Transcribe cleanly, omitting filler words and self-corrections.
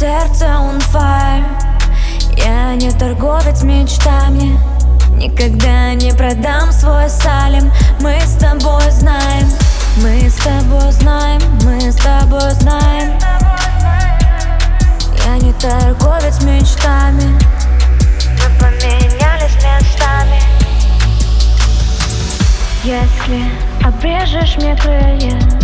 сердце on fire. Я не торговец мечтами, никогда не продам свой Салем. Мы с тобой знаем, мы с тобой знаем, мы с тобой знаем. Я не торговец мечтами, мы поменялись местами. Если обрежешь мне крылья,